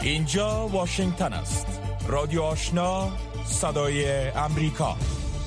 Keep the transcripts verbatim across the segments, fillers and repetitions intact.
اینجا واشنگتن است. رادیو آشنا، صدای امریکا.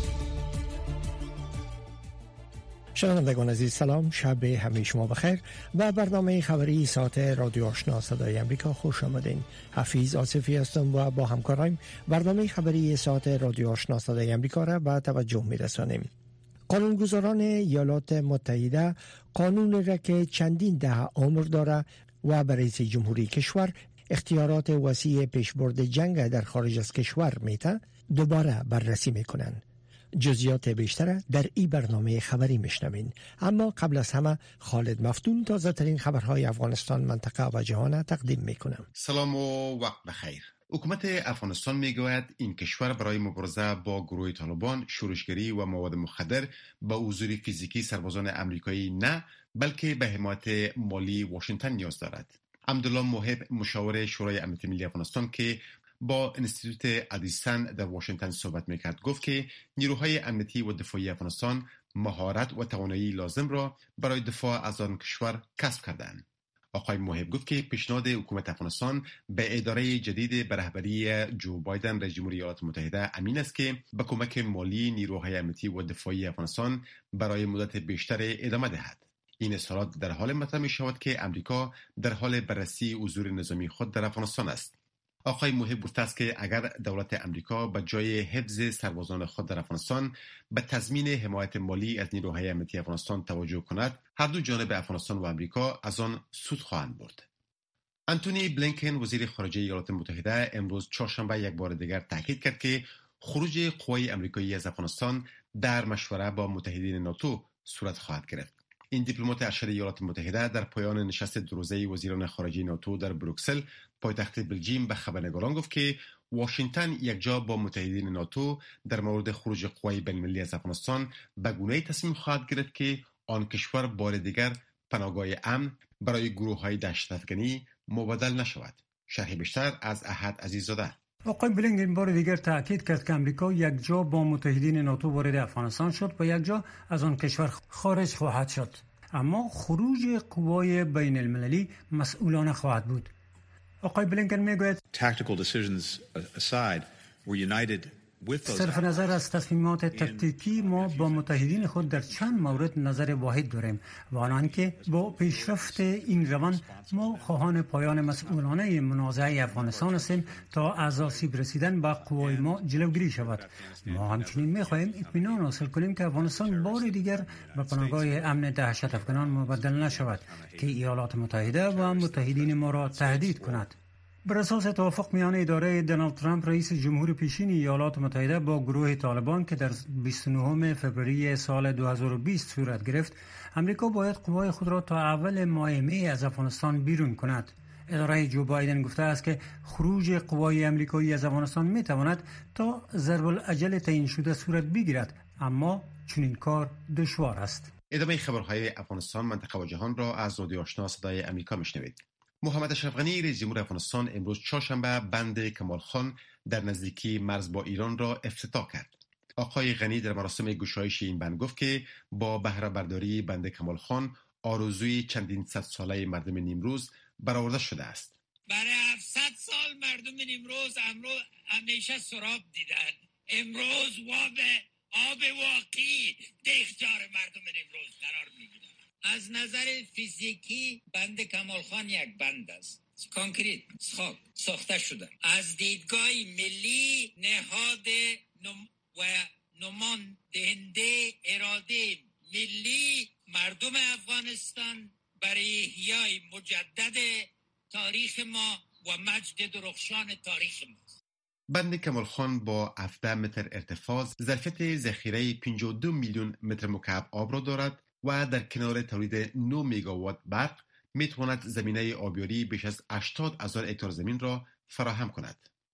شنوندگان عزیز سلام، شب همه شما بخیر. و برنامه خبری ساعت رادیو آشنا صدای امریکا خوش آمدین. حفیظ آصفی هستم و با همکارایم برنامه خبری ساعت رادیو آشنا صدای امریکا را به توجه می‌رسانیم. قانونگذاران ایالات متحده قانون را که چندین دهه عمر داره و برای رئیس جمهوری کشور اختیارات وسیع پیشبرد جنگ در خارج از کشور میته دوباره بررسی میکنن. جزئیات بیشتر در این برنامه خبری میشنوین. اما قبل از همه خالد مفتون تازه ترین خبرهای افغانستان، منطقه و جهان تقدیم میکنم. سلام و وقت بخیر. حکومت افغانستان میگوید این کشور برای مبارزه با گروه طالبان، شورشگری و مواد مخدر به حضور فیزیکی سربازان امریکایی نه، بلکه به حمایت مالی واشنگتن نیاز دارد. عبدالله محب، مشاور شورای امنیت ملی افغانستان که با انستیتوت ادیسن در واشنگتن صحبت میکرد، گفت که نیروهای امنیتی و دفاعی افغانستان مهارت و توانایی لازم را برای دفاع از آن کشور کسب کردند. آقای محب گفت که پیشنهاد حکومت افغانستان به اداره جدید به رهبری جو بایدن رئیس جمهوری ایالات متحده امین است که به کمک مالی نیروهای امنیتی و دفاعی افغانستان برای مدت بیشتر ادامه دهد. این اظهارات در حال مطرح می شود که امریکا در حال بررسی حضور نظامی خود در افغانستان است. آقای محب گفته است که اگر دولت امریکا به جای حفظ سربازان خود در افغانستان به تضمین حمایت مالی از نیروهای امنیتی افغانستان توجه کند، هر دو جانب افغانستان و امریکا از آن سود خواهند برد. انتونی بلینکن، وزیر خارجه ایالات متحده، امروز چهارشنبه یک بار دیگر تاکید کرد که خروج قوای امریکایی از افغانستان در مشوره با متحدین ناتو صورت خواهد گرفت. این دیپلمات ارشد ایالات متحده در پایان نشست دو روزه وزیران خارجه ناتو در بروکسل، پایتخت بلژیم، به خبرنگاران گفت که واشنگتن یکجا با متحدین ناتو در مورد خروج قوای بین‌المللی از افغانستان به گونه‌ای تصمیم خواهد گرفت که آن کشور بار دیگر پناهگاه امن برای گروه‌های دهشت‌افکنی مبادل نشود. شرح بیشتر از احد عزیززاده. آقای بلینکن بار دیگر تاکید کرد که امریکا یک جا با متحدین ناتو وارد افغانستان شد و یک جا از آن کشور خارج خواهد شد، اما خروج قوای بین المللی مسئولانه خواهد بود. آقای بلینکن میگوید tactical decisions aside, we're united with those. صرف نظر از تصمیمات تکتیکی، ما با متحدین خود در چند مورد نظر واحد داریم و آن که با پیشرفت این روند ما خواهان پایان مسئولانه منازعه افغانستان هستیم تا از آسیب رسیدن به قوای ما جلوگیری شود. ما همچنین می‌خواهیم اطمینان حاصل کنیم که افغانستان بار دیگر به پناهگاه امن دهشت افکنان مبدل نشود که ایالات متحده و متحدین ما را تهدید کند. بر اساس توافق میان اداره دونالد ترامپ رئیس جمهور پیشین ایالات متحده با گروه طالبان که در بیست و نهم فوریه سال دو هزار و بیست صورت گرفت، امریکا باید قوای خود را تا اول ماه می از افغانستان بیرون کند. اداره جو بایدن گفته است که خروج قوای امریکایی از افغانستان می تواند تا ضرب الاجل تعیین شده صورت بگیرد، اما چنین کار دشوار است. ادامه خبرهای افغانستان، منطقه و جهان را از رادیو آشنا صدای امریکا میشنوید. محمد اشرف غنی، رئیس جمهور افغانستان، امروز چهارشنبه بند کمال خان در نزدیکی مرز با ایران را افتتاح کرد. آقای غنی در مراسم گشایش این بند گفت که با بهره برداری بند کمال خان آرزوی چندین صد ساله مردم نیمروز برآورده شده است. برای هفتصد سال مردم نیمروز امروز همیشه سراب دیدن. امروز واب آب واقعی در اختیار مردم نیمروز قرار میگیرد. از نظر فیزیکی بند کمال خان یک بند است، کانکریت خاک ساخته شده. از دیدگاه ملی نهاد نم و نماینده اراده ملی مردم افغانستان برای احیای مجدد تاریخ ما و مجد درخشان تاریخ ما. بند کمال خان با هفده متر ارتفاع ظرفیت ذخیره پنجاه و دو میلیون متر مکعب آب را دارد و در کنار تولید نه میگاوات برق میتواند زمینه آبیاری بیش از هشتاد هزار هکتار زمین را فراهم کند.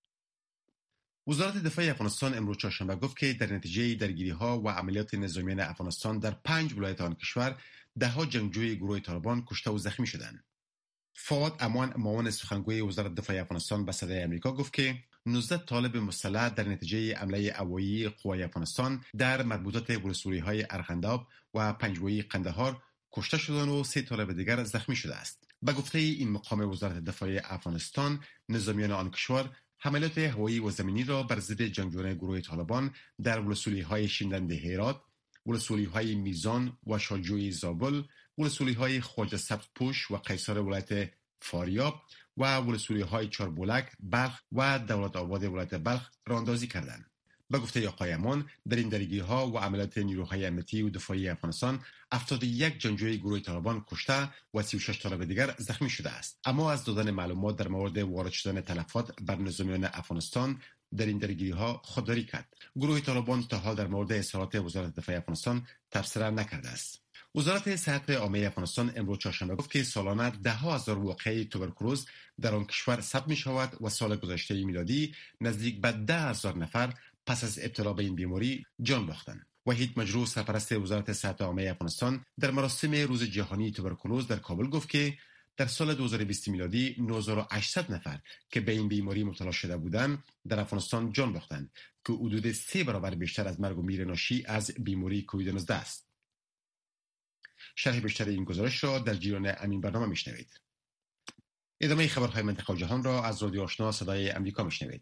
وزارت دفاع افغانستان امروز چهارشنبه گفت که در نتیجه درگیری‌ها و عملیات نظامیان افغانستان در پنج ولایت آن کشور ده‌ها جنگجوی گروه طالبان کشته و زخمی شدند. فواد امان، معاون سخنگوی وزارت دفاع افغانستان، به صدای آمریکا گفت که نوزده طالب مسلح در نتیجه حمله هوایی قوای افغانستان در مربوطات ولسوالی‌های ارغنداب و پنجوی قندهار کشته شدند و سه طالب دیگر زخمی شده است. به گفته این مقام وزارت دفاع افغانستان، نظامیان آن کشور حملات هوایی و زمینی را بر ضد جنگجویان گروه طالبان در ولسوالی‌های شیندند هرات، ولسوالی‌های میزان و شاجوی زابل، ولسوالی‌های خواجه سبزپوش و قیصر ولایت فاریاب و ولسوالی‌های چاربولک، بلخ و دولت آباد ولایت بلخ راندازی کردند. به گفته آقای امان، در این درگیری‌ها و عملیات نیروهای امنیتی و دفاعی افغانستان هفتاد و یک جنگجوی گروه طالبان کشته و سی و شش طالب دیگر زخمی شده است. اما از دادن معلومات در مورد وارد شدن تلفات بر نظامیان افغانستان در این درگیری‌ها خودداری کرد. گروه طالبان تا حال در مورد اظهارات وزارت دفاع افغانستان تبصره نکرده است. وزارت صحت عامه افغانستان امروز چهارشنبه گفت که سالانه ده ها هزار واقعه توبرکولوز در آن کشور ثبت می شود و سال گذشته میلادی نزدیک به ده هزار نفر پس از ابتلا به این بیماری جان باختند. وحید مجروح، سرپرست وزارت صحت عامه افغانستان، در مراسم روز جهانی توبرکولوز در کابل گفت که در سال دو هزار و بیست میلادی نه هزار و هشتصد نفر که به این بیماری مبتلا شده بودند در افغانستان جان باختند که حدود سه برابر بیشتر از مرگ و میر ناشی از بیماری کووید نوزده است. شرح بیشتر این گزارش را در جریان همین برنامه میشنوید. ادامه خبرهای منطقه و جهان را از رادیو آشنا صدای امریکا میشنوید.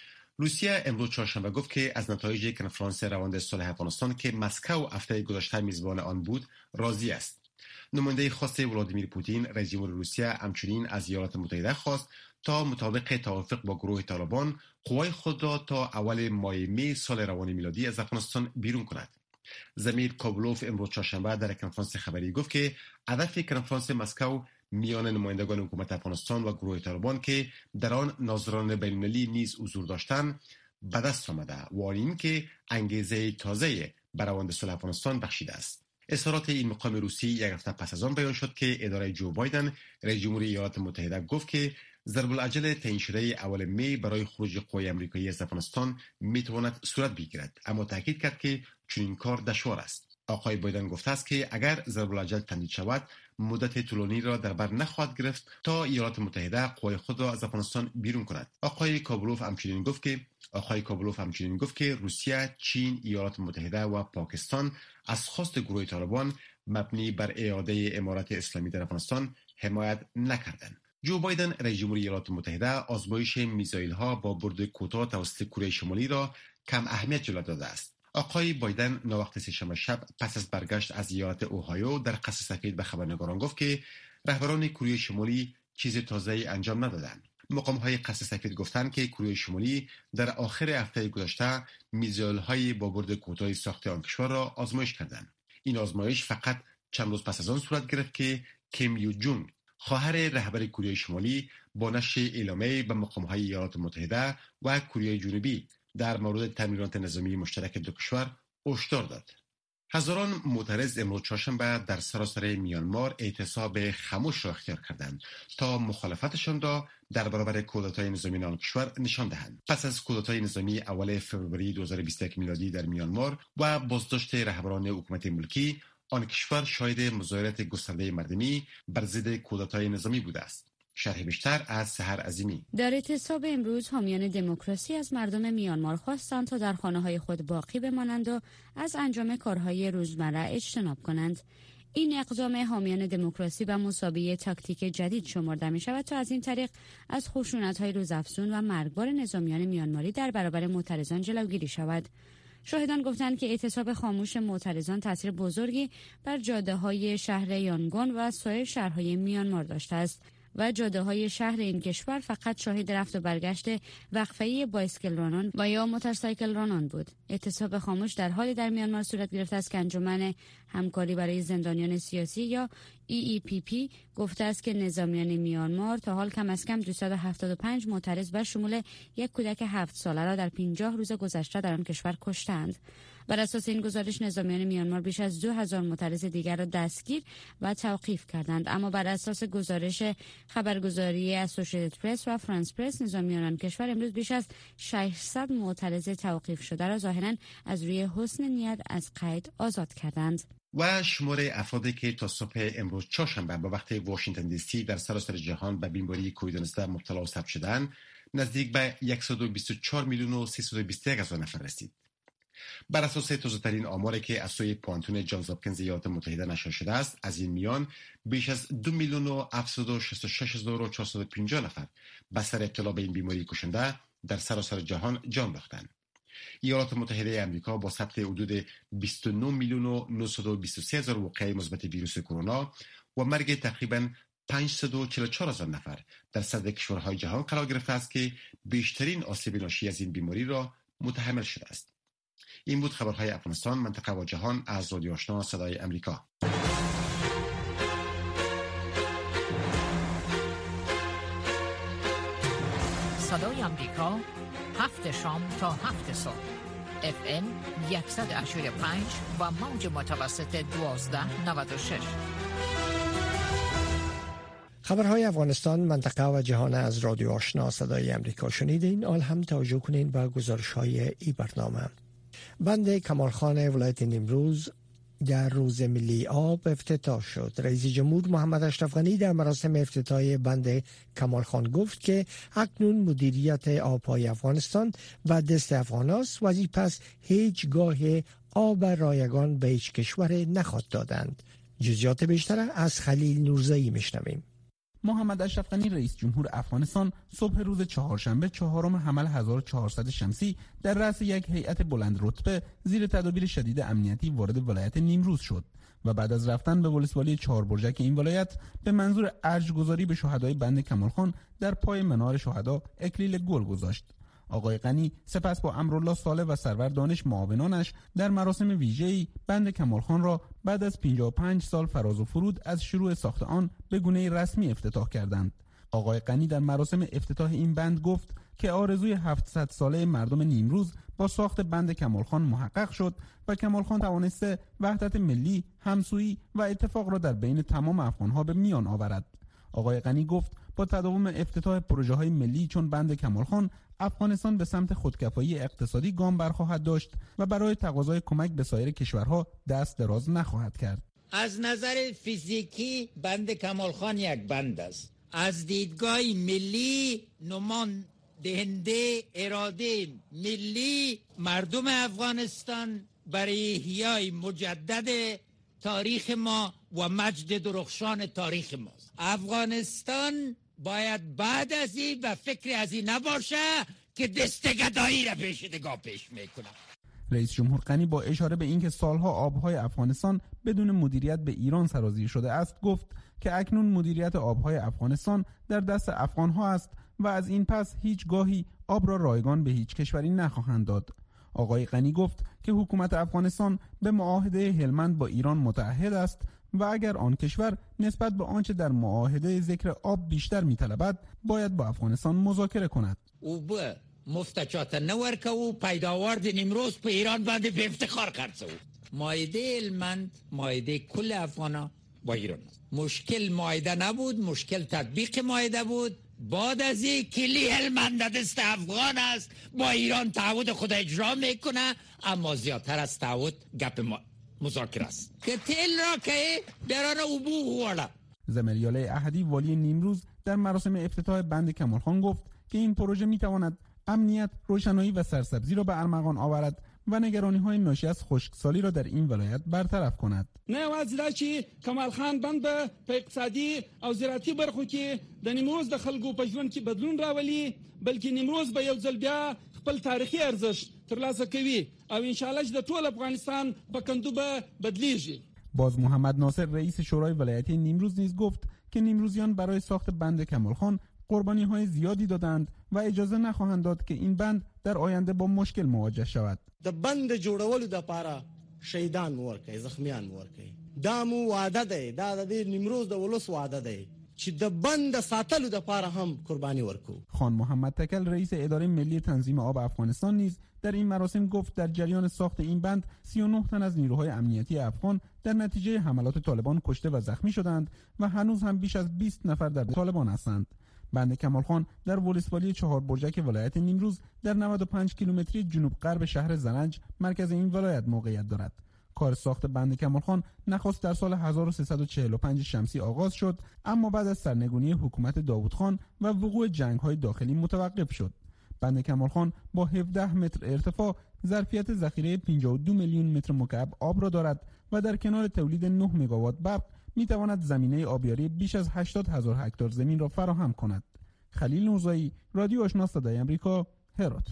روسیه امروز چهارشنبه گفت که از نتایج کنفرانس روند صلح افغانستان که مسکو هفته گذشته میزبان آن بود راضی است. نماینده خاص ولادیمیر پوتین، رئیس جمهور روسیه، همچنین از ایالات متحده خواست تا مطابق توافق با گروه طالبان قوای خود را تا اول ماه می سال روان میلادی از افغانستان بیرون کند. زمیر کابلوف امروز چهارشنبه در کنفرانس خبری گفت که هدف کنفرانس مسکو میان نمایندگان حکومت افغانستان و گروه طالبان که در آن ناظران بین‌المللی نیز حضور داشتند به دست آمده و این که انگیزه تازه بر روند صلح افغانستان بخشیده است. اظهارات این مقام روسی یک هفته پس از آن بیان شد که اداره جو بایدن، رئیس جمهور ایالات متحده، گفت که ضرب العجل تعیین شده اول می برای خروج قوای آمریکایی از افغانستان میتواند صورت بگیرد، اما تاکید کرد که چنین کار دشوار است. آقای بایدن گفته است که اگر ضرب العجل تمدید شود مدت طولانی را در بر نخواهد گرفت تا ایالات متحده قوای خود را از افغانستان بیرون کند. آقای کابلوف همچنین گفت که آقای کابلوف همچنین گفت که روسیه، چین، ایالات متحده و پاکستان از خواست گروه طالبان مبنی بر اعاده امارت اسلامی در افغانستان حمایت نکردند. جو بایدن، رئیس جمهور ایالات متحده، آزمایش میزایل‌ها با برد کوتاه توسط کره شمالی را کم اهمیت جلوه داده است. آقای بایدن ناوقت سه‌شنبه شب پس از برگشت از ایالت اوهایو در قصر سفید به خبرنگاران گفت که رهبران کره شمالی چیز تازه‌ای انجام ندادند. مقام‌های قصر سفید گفتند که کره شمالی در آخر هفته گذشته میزایل‌های با برد کوتاه ساخت آن کشور را آزمایش کردند. این آزمایش فقط چند روز پس از آن صورت گرفت که کیم یو جونگ، خواهر رهبر کره شمالی، با نشر اعلامیه به مقام‌های ایالات متحده و کره جنوبی در مورد تمرینات نظامی مشترک دو کشور هشدار داد. هزاران معترض امروز چهارشنبه در سراسر میانمار اعتصاب خاموش را اختیار کردند تا مخالفتشان را در برابر کودتای نظامی آن کشور نشان دهند. پس از کودتای نظامی اول فوریه دو هزار و بیست و یک میلادی در میانمار و بازداشت رهبران حکومت ملکی، آن کشور شاهد مظاهرات گسترده مردمی بر ضد کودتای نظامی بوده است. شرح بیشتر از سحر عظیمی. در اعتصاب امروز حامیان دموکراسی از مردم میانمار خواستند تا در خانه‌های خود باقی بمانند و از انجام کارهای روزمره اجتناب کنند. این اقدام حامیان دموکراسی به مسابقه تاکتیک جدید شمرده می شود تا از این طریق از خشونت‌های روزافزون و مرگبار نظامیان میانماری در برابر معترضان جلوگیری شود. شاهدان گفتند که اعتصاب خاموش معترضان تاثیر بزرگی بر جاده‌های شهر یانگون و سایر شهرهای میانمار داشته است و جاده‌های شهر این کشور فقط شاهد رفت و برگشت وقفه‌ای بایسکل رانان و یا موتورسایکل رانان بود. اعتصاب خاموش در حالی در میانمار صورت گرفته است که انجمن همکاری برای زندانیان سیاسی یا ای ای پی پی گفته است که نظامیان میانمار تا حال کم از کم دویست و هفتاد و پنج معترض به شمول یک کودک هفت ساله را در پنجاه روز گذشته در آن کشور کشتند. بر اساس این گزارش نظامیان میانمار بیش از دو هزار معترض دیگر را دستگیر و توقیف کردند، اما بر اساس گزارش خبرگزاری اسوسییتد پرس و فرانس پرس، نظامیان آن کشور امروز بیش از ششصد معترض توقیف شده را ظاهراً از روی حسن نیت از قید آزاد کردند. و شمار افرادی که تا صبح امروز چهارشنبه به وقت واشنگتن دی سی در سراسر جهان به بیماری کووید نوزده مبتلا و ثبت شدند نزدیک به صد و بیست و چهار میلیون و سیصد و بیست و یک هزار نفر رسید. بر اساس تازه‌ترین آماری که از سوی پانتون جانز هاپکینز ایالات متحده نشر شده است، از این میان بیش از دو میلیون و هفتصد و شصت و شش هزار و چهارصد و پنجاه نفر بستر ابتلا به این بیماری کشنده در سراسر جهان جان باختند. ایالات متحده آمریکا با ثبت حدود بیست و نه میلیون و نهصد و بیست و سه هزار وقایع مثبت ویروس کرونا و مرگ تقریباً پانصد و چهل و چهار هزار نفر در صدر کشورهای جهان قرار گرفته است که بیشترین آسیب ناشی از این بیماری را متحمل شده است. این بود خبرهای افغانستان، منطقه و جهان از رادیو آشنا صدای امریکا. صدای امریکا، هفت شام تا هفت صبح، اف ام صد و هشتاد و پنج و موج متوسط دوازده نود و شش. خبرهای افغانستان، منطقه و جهان از رادیو آشنا صدای امریکا شنیدین. آل هم توجه کنین به گزارش‌های ای برنامه. بند کمالخان ولایت نیمروز در روز ملی آب افتتاح شد. رئیس جمهور محمد اشرف غنی در مراسم افتتاح بند کمالخان گفت که اکنون مدیریت آبهای افغانستان به دست افغاناست و پس هیچ گاه آب رایگان به هیچ کشور نخواهد دادند. جزئیات بیشتر از خلیل نورزایی میشنویم. محمد اشرف غنی رئیس جمهور افغانستان صبح روز چهارشنبه چهارم حمل هزار و چهارصد شمسی در رأس یک هیئت بلند رتبه زیر تدابیر شدید امنیتی وارد ولایت نیمروز شد و بعد از رفتن به ولسوالی چهار برجک این ولایت به منظور ارجگذاری به شهدای بند کمالخان در پای منار شهدا اکلیل گل گذاشت. آقای غنی سپس با امرالله صالح و سرور دانش معاونانش در مراسم ویژه‌ای بند کمالخان را بعد از پنجاه و پنج سال فراز و فرود از شروع ساخت آن به گونه رسمی افتتاح کردند. آقای غنی در مراسم افتتاح این بند گفت که آرزوی هفتصد ساله مردم نیمروز با ساخت بند کمالخان محقق شد و کمالخان توانسته وحدت ملی، همسویی و اتفاق را در بین تمام افغان‌ها به میان آورد. آقای غنی گفت با تداوم افتتاح پروژه‌های ملی چون بند کمالخان، افغانستان به سمت خودکفایی اقتصادی گام برخواهد داشت و برای تقاضای کمک به سایر کشورها دست دراز نخواهد کرد. از نظر فیزیکی بند کمالخان یک بند است. از دیدگاه ملی نمان دهنده اراده ملی مردم افغانستان برای احیای مجدد تاریخ ما و مجد درخشان تاریخ ماست. افغانستان باید بعد از این و فکر از این نباشه که دستگدایی را پیشدگاه پیش میکنه. رئیس جمهور غنی با اشاره به اینکه سالها آبهای افغانستان بدون مدیریت به ایران سرازیر شده است گفت که اکنون مدیریت آبهای افغانستان در دست افغانها است و از این پس هیچ گاهی آب را رایگان به هیچ کشوری نخواهند داد. آقای غنی گفت که حکومت افغانستان به معاهده هلمند با ایران متعهد است و اگر آن کشور نسبت به آنچه در معاهده ذکر آب بیشتر می‌طلبد باید با افغانستان مذاکره کند. او به مفتچات نورکه و پیداوارد نیمروز په ایران باندې به افتخار خرڅو. معاهده هلمند معاهده کل افغانا با ایران است. مشکل معاهده نبود، مشکل تطبیق معاهده بود. بعد از این کلی هلمند دست افغان است، با ایران تعهد خود اجرا میکنه، اما زیادتر از تعهد گپ ما مذاکره است که تل را که دران ابو وړه. زمریاله احدی والی نیمروز در مراسم افتتاح بند کمالخان گفت که این پروژه میتواند امنیت، روشنایی و سرسبزی را به ارمغان آورد و نگرانی‌های ناشی از خشکسالی را در این ولایت برطرف کند. نه یوازې دا چې کمالخان بند به په اقتصادي او زراعتي برخو کې د نیمروز د خلکو په ژوند کې بدلون راولي، بلکې نیمروز به یو ځل بیا خپل تاریخي ارزښت ترلاسه کوي او ان شاء الله چې د ټول افغانستان په کندو به بدلیږي. باز محمد ناصر رئیس شورای ولایتی نیمروز نیز گفت که نیمروزیان برای ساخت بند کمالخان قربانی‌های زیادی دادند و اجازه نخواهند داد که این بند در آینده با مشکل مواجه شود. د بند جوړولو د پاره شهیدان ورکړي، زخمیان ورکړي. دا مو وعده ده، دا د نیمروز د ولس وعده ده چې د بند ساتلو د پاره هم قربانی ورکو. خان محمد تکل رئیس اداره ملی تنظیم آب افغانستان نیز در این مراسم گفت در جریان ساخت این بند سی و نه تن از نیروهای امنیتی افغان در نتیجه حملات طالبان کشته و زخمی شدند و هنوز هم بیش از بیست نفر در طالبان هستند. بند کمالخان در ولسوالی چهار برجک ولایت نیمروز در نود و پنج کیلومتری جنوب غرب شهر زنج مرکز این ولایت موقعیت دارد. کار ساخت بند کمالخان نخست در سال هزار و سیصد و چهل و پنج شمسی آغاز شد، اما بعد از سرنگونی حکومت داوود خان و وقوع جنگ‌های داخلی متوقف شد. بند کمالخان با هفده متر ارتفاع ظرفیت ذخیره پنجاه و دو میلیون متر مکعب آب را دارد و در کنار تولید نه مگاوات برق میتواند زمینه آبیاری بیش از هشتاد هزار هکتار زمین را فراهم کند. خلیل نورزایی، رادیو آشنا صدای آمریکا، هرات.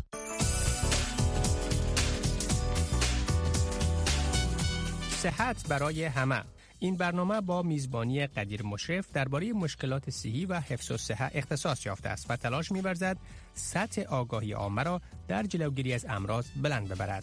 صحت برای همه. این برنامه با میزبانی قدیر مشرف درباره مشکلات صحی و حفظ الصحه اختصاص یافته است و تلاش می‌ورزد سطح آگاهی عامه را در جلوگیری از امراض بلند ببرد.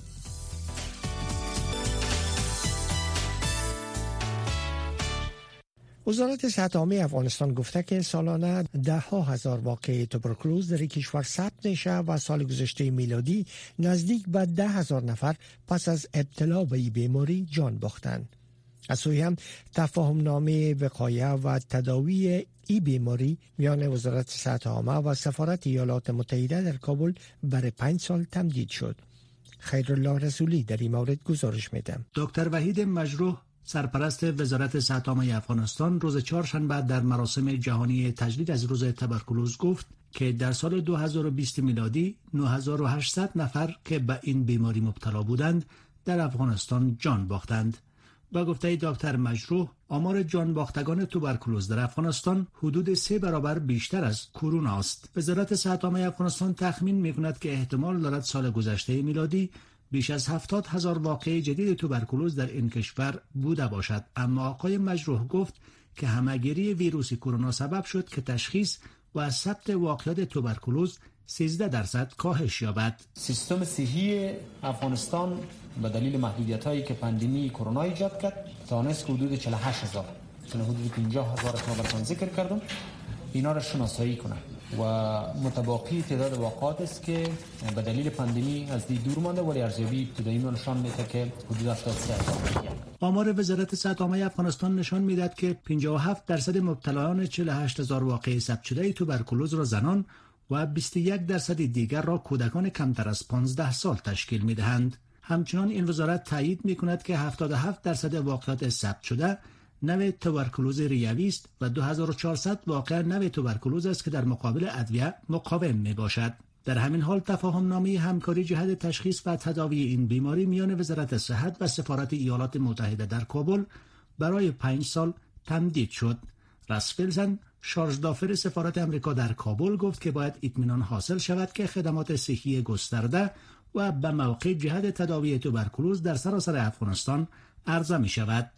وزارت صحت عامه افغانستان گفته که سالانه ده ها هزار واقعه توبرکلوز در کشور ثبت میشه و سال گذشته میلادی نزدیک به ده هزار نفر پس از ابتلا به این بیماری جان باختند. از سوی هم تفاهم نامه وقایه و تداوی این بیماری میان وزارت صحت عامه و سفارت ایالات متحده در کابل برای پنج سال تمدید شد. خیرالله رسولی در این مورد گزارش میده. دکتر وحید مجروح سرپرست وزارت صحت عامه افغانستان روز چهارشنبه در مراسم جهانی تجدید از روز توبرکلوز گفت که در سال دو هزار و بیست میلادی نه هزار و هشتصد نفر که به این بیماری مبتلا بودند در افغانستان جان باختند. با گفته دکتر مجروح، آمار جان باختگان توبرکلوز در افغانستان حدود سه برابر بیشتر از کرونا است. وزارت صحت عامه افغانستان تخمین می‌کند که احتمال دارد سال گذشته میلادی بیش از هفتاد هزار واقعه جدید توبرکلوز در این کشور بوده باشد، اما آقای مجروح گفت که همه‌گیری ویروس کرونا سبب شد که تشخیص و ثبت واقعات توبرکلوز سیزده درصد کاهش یابد. سیستم صحی افغانستان به دلیل محدودیت‌هایی که پاندمی کرونا ایجاد کرد توانست حدود چهل و هشت هزار چون حدود پنجاه هزار که براتون ذکر کردم اینا را شناسایی کنند و متباقی تعداد واقعات است که به دلیل پاندمی از دید دور مانده ولی ارزیابی ابتدایی نشان میده که حدود هفتاد و سه هزار. آمار وزارت صحت عامه افغانستان نشان میدهد که پنجاه و هفت درصد مبتلایان چهل و هشت هزار واقعه ثبت شده توبرکلوز را زنان و بیست و یک درصد دیگر را کودکان کمتر از پانزده سال تشکیل میدهند. همچنان این وزارت تایید میکند که هفتاد و هفت درصد واقعات ثبت شده نوع توبرکلوز ریوی است و دو هزار و چهارصد واقعه نوع توبرکلوز است که در مقابل ادویه مقاوم میباشد. در همین حال تفاهم نامه همکاری جهت تشخیص و تداوی این بیماری میان وزارت صحت و سفارت ایالات متحده در کابل برای پنج سال تمدید شد. راس ویلسن، شارژ دافر سفارت امریکا در کابل، گفت که باید اطمینان حاصل شود که خدمات صحی گسترده و به موقع جهت تداوی توبرکلوز در سراسر افغانستان عرضه می شود.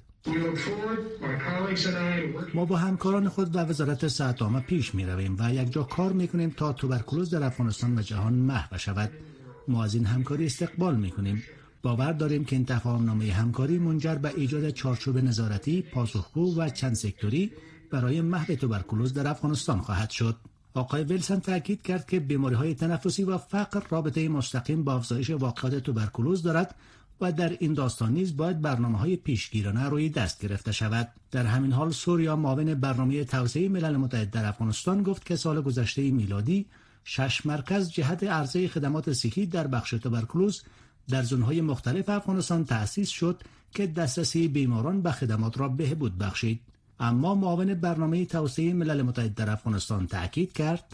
ما با همکاران خود و وزارت صحت عامه پیش می رویم و یک جا کار می کنیم تا توبرکلوز در افغانستان و جهان محو شود. ما از این همکاری استقبال می کنیم. باور داریم که این تفاهم‌نامه همکاری منجر به ایجاد چارچوب نظارتی، پاسخگو و چند سکتوری برای محو توبرکلوز در افغانستان خواهد شد. آقای ویلسن تاکید کرد که بیماری‌های تنفسی و فقر رابطه مستقیم با افزایش واقعات توبرکلوز دارد و در این داستان نیز باید برنامه‌های پیشگیرانه روی دست گرفته شود. در همین حال سوریا، معاون برنامه توسعه ملل متحد در افغانستان، گفت که سال گذشته میلادی شش مرکز جهت عرضه خدمات صحی در بخش توبرکلوز در زون‌های مختلف افغانستان تأسیس شد که دسترسی بیماران به خدمات را بهبود بخشید. اما معاون برنامه توسعه ملل متحد در افغانستان تأکید کرد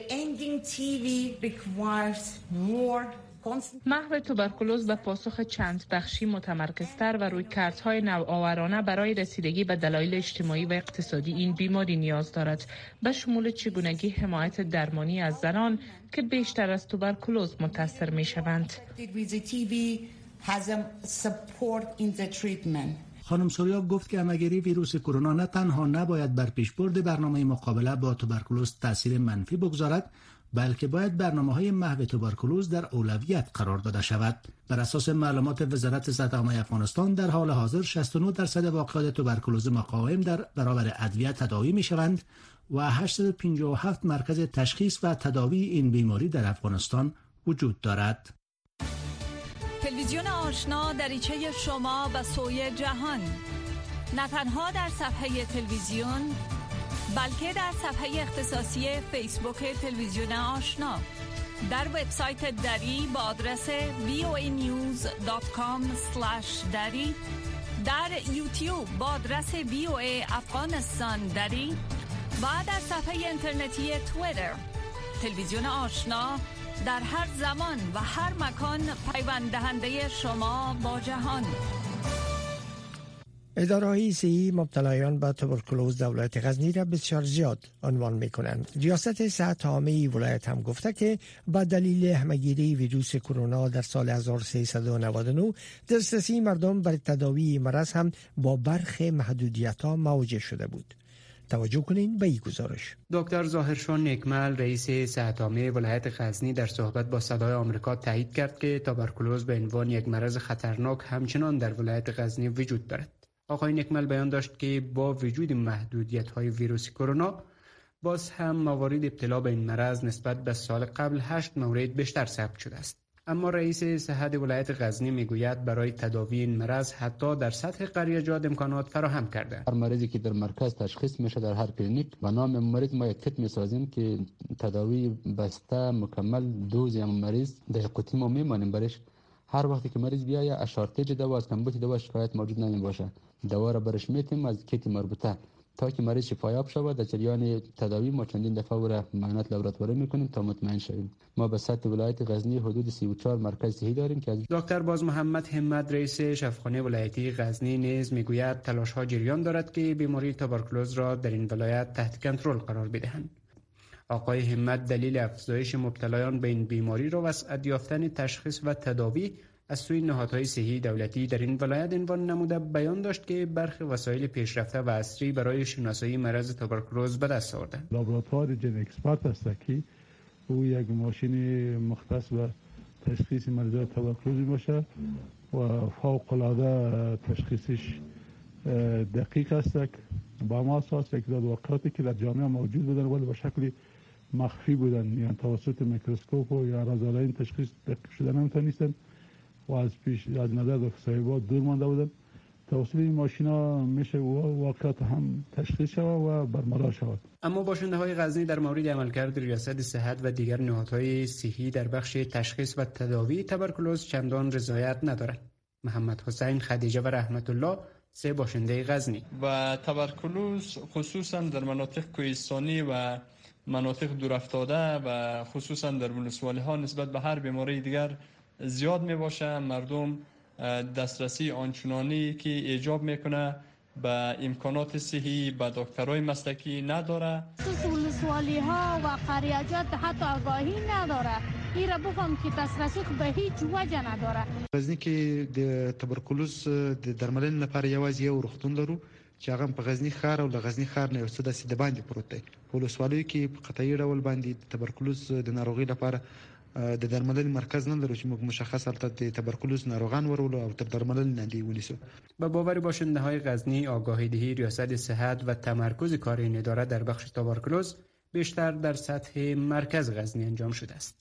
محو توبرکلوز به پاسخ چند بخشی متمرکزتر و روی کارت‌های نوآورانه برای رسیدگی به دلایل اجتماعی و اقتصادی این بیماری نیاز دارد، به شمول چگونگی حمایت درمانی از زنان که بیشتر از توبرکلوز متاثر می‌شوند. خانم سوریا گفت که همه‌گیری ویروس کرونا نه تنها نباید بر پیشبرد برنامه مقابله با توبرکلوز تاثیر منفی بگذارد، بلکه باید برنامه‌های محو توبرکلوز در اولویت قرار داده شود. بر اساس معلومات وزارت صحت عامه افغانستان در حال حاضر شصت و نه درصد واقعات توبرکلوز مقاوم در برابر ادویه تداوی می‌شوند و هشتصد و پنجاه و هفت مرکز تشخیص و تداوی این بیماری در افغانستان وجود دارد. تلویزیون آشنا دریچه شما به سوی جهان، نه تنها در صفحه تلویزیون بلکه در صفحه اختصاصی فیسبوک تلویزیون آشنا، در وبسایت دری با آدرس وی او ای نیوز دات کام اسلش دری، در یوتیوب با آدرس وی او ای افغانستان دری و در صفحه اینترنتی توییتر. تلویزیون آشنا در هر زمان و هر مکان پیوند دهنده شما با جهان. اداره‌های صحی مبتلایان به توبرکولوز در ولایت غزنی را بسیار زیاد عنوان می‌کنند. ریاست صحت عامه ولایت هم گفته که با دلیل همه‌گیری ویروس کرونا در سال هزار و سیصد و نود و نه دسترسی مردم برای تداوی مرض هم با برخی محدودیت‌ها مواجه شده بود. توجه کنین به این گزارش. دکتر ظاهرشان نیکمل رئیس صحت عامه ولایت غزنی در صحبت با صدای آمریکا تایید کرد که توبرکولوز به عنوان یک مرض خطرناک همچنان در ولایت غزنی وجود دارد. آقای نیکمل بیان داشت که با وجود محدودیت‌های ویروس کرونا باز هم موارد ابتلا به این مرض نسبت به سال قبل هشت مورد بیشتر ثبت شده است. اما رئیس صحت ولایت غزنی میگوید برای تداوی این مرض حتی در سطح قریه‌جات امکانات فراهم کرده. هر مریضی که در مرکز تشخیص میشه در هر کلینیک به نام مریض ما یک کیت میسازیم که تداوی بسته مکمل دوز یا مریض در قطعی ما میمانیم برش. هر وقتی که مریض بیاید اشارتیج دوا از کمبود دوا شکایت موجود نمی باشه، دوا را برش میتیم از کیت مربوطه تا که مریض شفایاب شود. در جریان تداوی ما چندین دفعه او را معاینات لابراتواری میکنیم تا مطمئن شویم. ما به سطح ولایت غزنی حدود سی و چهار مرکز صحی داریم که از دکتر باز محمد همت رئیس شفاخانه ولایتی غزنی نیز میگوید تلاش ها جریان دارد که بیماری توبرکولوز را در این ولایت تحت کنترل قرار بدهند. آقای همت دلیل افزایش مبتلایان به این بیماری را وسعت یافتن تشخیص و تداوی از سوی نهادهای صحی دولتی در این ولایت عنوان نموده بیان داشت که برخی وسایل پیشرفته و عصری برای شناسایی مرض توبرکولوز به دست آوردند. لابراتوار جن اکسپرت است که او یک ماشین مختص به تشخیص مرض توبرکولوز باشه و فوق العاده تشخیصش دقیق است. با ما اساس یک داد واقعاتی که در جامعه موجود بودن ولی به شکل مخفی بودن، یعنی توسط میکروسکوپ و یا رادارین تشخیص دقیق شده نمیتونستن و از پیش از نظر صاحبات دور مانده بودن. توسط این ماشینا میشه واقعات هم تشخیص شود و برملا شود. اما باشنده های غزنی در مورد عملکرد ریاست صحت و دیگر نهادهای صحی در بخش تشخیص و تداوی توبرکولوز چندان رضایت ندارد. محمد حسین، خدیجه و رحمت الله، سه باشنده غزنی. و توبرکولوز خصوصا در مناطق کوهستانی و مناطق دورافتاده و خصوصا در ولسوالی ها نسبت به هر بیماری دیگر زیاد می باشه. مردم دسترسی آنچنانی که ایجاب میکنه به امکانات صحی به دکترای مسلکی نداره. ولسوالی ها و قریه‌جات حتی آگاهی نداره. این را بفهم که دسترسی به هیچ وجه نداره. غزنی کې د توبرکولوز د درملنې لپاره یوازې یو روغتون لرو چې هغه په غزنی ښار او د غزنی ښار نه یو څه داسې د باندې پروت دی. په ولسوالیو کې په قطعي ډول باندې د توبرکولوز د ناروغۍ لپاره د درملنې مرکز نه لرو چې موږ مشخص البته د توبرکولوز ناروغان ورولو او تر درملنې نه دی ونیسو. به باور باشنده های غزنی آگاهی دهی ریاست صحت و تمرکز کار این اداره در بخش توبرکولوز بیشتر در سطح مرکز غزنی انجام شده است.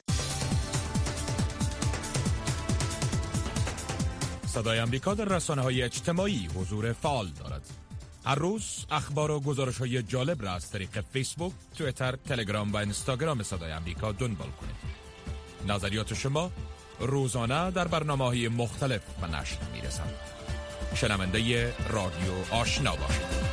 صدای امریکا در رسانه‌های اجتماعی حضور فعال دارد. هر روز اخبار و گزارش‌های جالب را از طریق فیسبوک، توییتر، تلگرام و اینستاگرام صدای امریکا دنبال کنید. نظریات شما روزانه در برنامه‌های مختلف به نشر می‌رسند. شنونده رادیو آشنا باشید.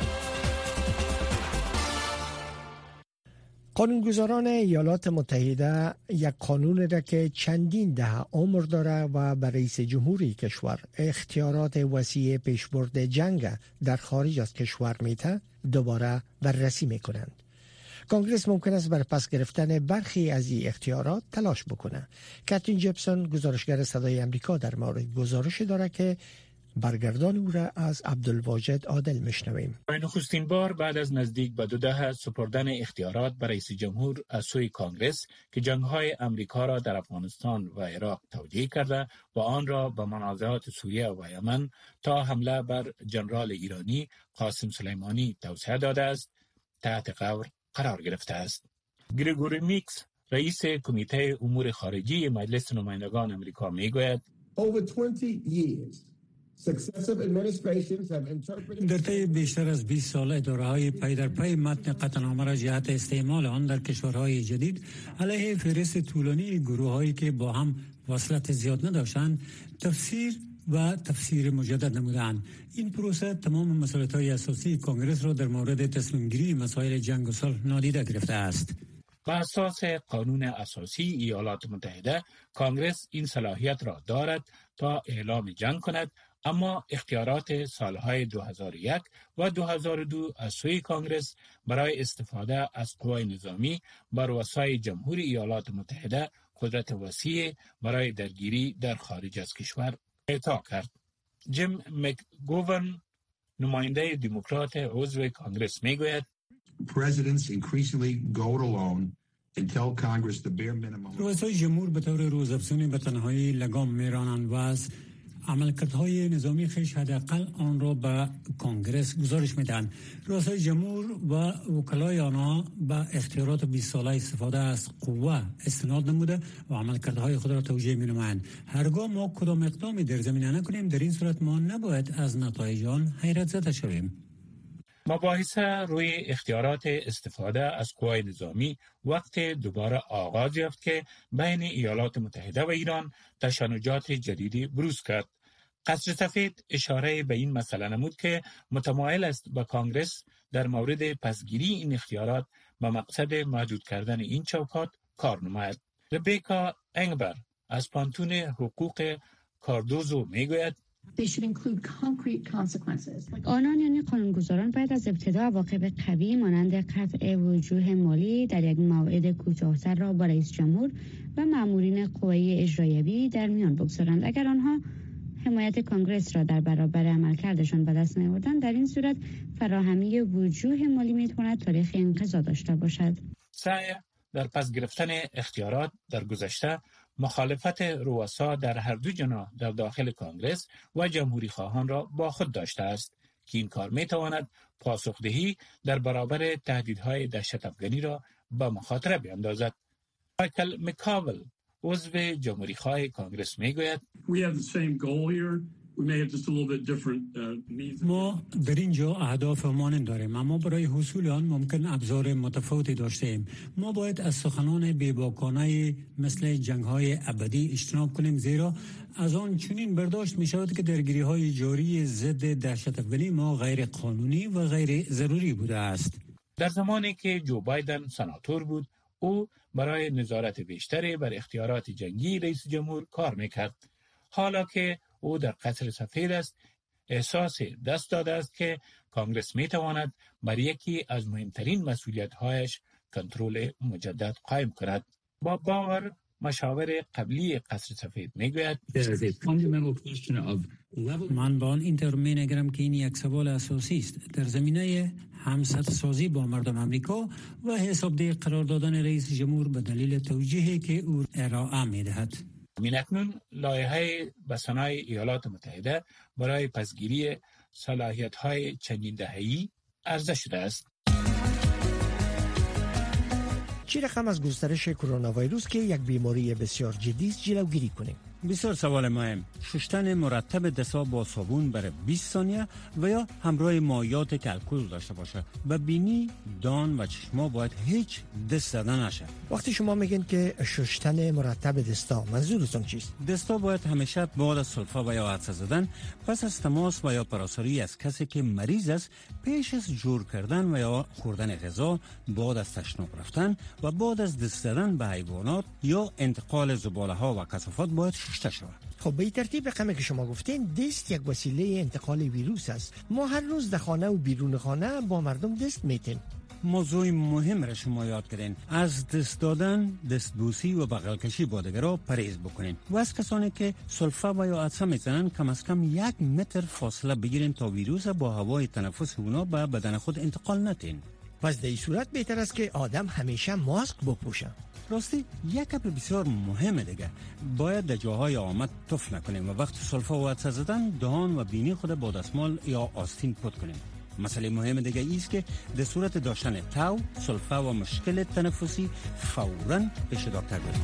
قانونگذاران ایالات متحده یک قانون را که چندین دهه عمر داره و به رئیس جمهوری کشور اختیارات وسیع پیشبرد جنگ در خارج از کشور میده دوباره بررسی میکنند. کانگرس ممکن است بر پس گرفتن برخی از این اختیارات تلاش بکنه. کاترین جپسون گزارشگر صدای امریکا در مورد گزارش داره که برگردان او را از عبدالواجد عادل میشنویم. برای نخستین بار بعد از نزدیک به دو دهه سپردن اختیارات به رئیس جمهور از سوی کانگرس که جنگ‌های امریکا را در افغانستان و عراق توجیه کرده و آن را به منازعات سوریه و یمن تا حمله بر ژنرال ایرانی قاسم سلیمانی توسعه داده است، تحت غور قرار گرفته است. گریگوری میکس رئیس کمیته امور خارجی مجلس نمایندگان امریکا میگوید در طی بیشتر از بیست سال اداره‌های پی در پی متن قطعنامه را جهت استعمال آن در کشورهای جدید علیه فهرست طولانی گروه‌هایی که با هم وصلت زیاد نداشتند تفسیر و تفسیر مجدد نمودند. این پروسه تمام مسائل اساسی کانگرس را در مورد تصمیم گیری مسائل جنگ و صلح نادیده گرفته است. بر اساس قانون اساسی ایالات متحده کانگرس این صلاحیت را دارد تا اعلام جنگ کند، اما اختیارات سالهای دو هزار و یک و دو هزار و دو از سوی کانگرس برای استفاده از قوای نظامی بر رؤسای جمهور ایالات متحده قدرت وسیع برای درگیری در خارج از کشور اعطا کرد. جیم مکگوون، نماینده دموکرات عضو کانگرس، میگوید رؤسای جمهور به طور روزافزون به تنهایی لگام میرانند و از عملکردهای نظامی خیش حداقل آن را به کانگرس گزارش میدن. رؤسای جمهور و وکلای آنها به اختیارات بیست ساله استفاده از قوه استناد نموده و عملکردهای خود را توجیه می‌نمایند. هرگاه ما کدام اقدامی در زمینه نکنیم، در این صورت ما نباید از نتایج آن حیرت زده شویم. مباحث روی اختیارات استفاده از قوای نظامی وقت دوباره آغاز یافت که بین ایالات متحده و ایران تشنجات جدیدی بروز کرد. قصر سفید اشاره به این مسئله نمود که متمایل است با کانگرس در مورد پسگیری این اختیارات به مقصد محدود کردن این چوکات کار نماید. ربیکا انگبر از پانتون حقوق کاردوزو میگوید آنان یعنی قانونگذاران باید از ابتدا عواقب قوی مانند قطع وجوه مالی در یک موعد کوتاه‌تر را با رئیس جمهور و مامورین قوه اجراییه در میان بگذارند. اگر آنها حمایت کانگرس را در برابر عملکردشان به دست نیاوردند، در این صورت فراهمی وجوه مالی میتواند تاریخ انقضا داشته باشد. سعی در پس گرفتن اختیارات در گذشته مخالفت رؤسا در هر دو جناح در داخل کانگرس و جمهوری خواهان را با خود داشته است که این کار میتواند پاسخدهی در برابر تهدیدهای دهشت افغانی را به مخاطره بیاندازد. مایکل مکاول عضو جمهوری خواه کانگرس میگوید ما در اینجا اهداف مانند داریم، اما برای حصول آن ممکن ابزار متفاوتی داشته ایم. ما باید از سخنان بی‌باکانه مثل جنگ‌های ابدی اجتناب کنیم، زیرا از آن چنین برداشت می شود که درگیری‌های جاری ضد دهشت افغانی ما غیر قانونی و غیر ضروری بوده است. در زمانی که جو بایدن سناتور بود، او برای نظارت بیشتری بر اختیارات جنگی رئیس جمهور کار میکرد. حالا که او در قصر سفید است، احساس دست داده است که کانگرس میتواند بر یکی از مهمترین مسئولیت‌هایش کنترل مجدد قائم کند. با باور مشاور قبلی قصر سفید میگوید من با آن اینطور مینگرم که این یک سوال اساسی است در زمینه همسطح‌سازی با مردم امریکا و حسابدهی قرار دادن رئیس جمهور به دلیل توجیهی که او ارائه میدهد. مینکنون لایحه بسنای ایالات متحده برای پسگیری صلاحیت‌های چندین دهه‌ای عرضه شده است. چه رقم از گسترش کرونا ویروس که یک بیماری بسیار جدی است جلوگیری کنیم؟ بسیار سوال مهم. شستن مرتب دستا با صابون برای بیست ثانیه و یا همراه مایعات که الکل داشته باشه. و بینی، دان و چشما باید هیچ دست زدن نشه. وقتی شما میگین که شستن مرتب دستا، منظورتون چیست؟ دستا باید همیشه بعد از سلفا و یا عطسه زدن، پس از تماس و یا پراساری از کسی که مریض است، پیش از جور کردن و یا خوردن غذا، بعد از تشناب رفتن و بعد از دست زدن به حیوانات یا انتقال زباله ها و کثافات باید شسته شود. خب به این ترتیب رقمی که شما گفتین، دست یک وسیله انتقال ویروس است. ما هر روز در خانه و بیرون خانه با مردم دست میتیم. موضوع مهم را شما یاد کردین. از دست دادن، دستبوسی و بغل کشی با دیگران پرهیز بکنین. و از کسانی که سلفا و یا عطسه میزنن کم از کم یک متر فاصله بگیرین تا ویروس با هوای تنفس اونا به بدن خود انتقال ندین. پس در این صورت بهتر است که آدم همیشه ماسک بپوشه. راستی یک کار بسیار مهمه دیگه، باید در جاهای آمد تف نکنیم و وقت سلفا و عطسه زدن دهان و بینی خود با دستمال یا آستین پاک کنیم. مسئله مهم دیگه ایست که در صورت داشتن تاو، سلفا و مشکل تنفسی فوراً پیش دکتر بریم.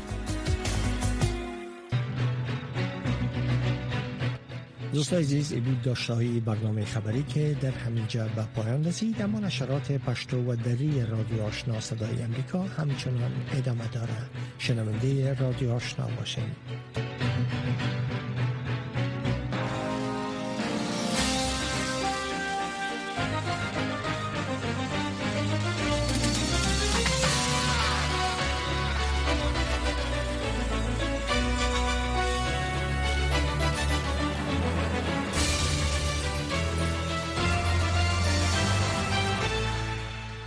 دوستان عزیز، این بود داشته‌های برنامه خبری که در همینجا به پایان رسید. اما نشرات پشتو و دری رادیو آشنا صدای امریکا همچنان ادامه داره. شنونده رادیو آشنا باشین.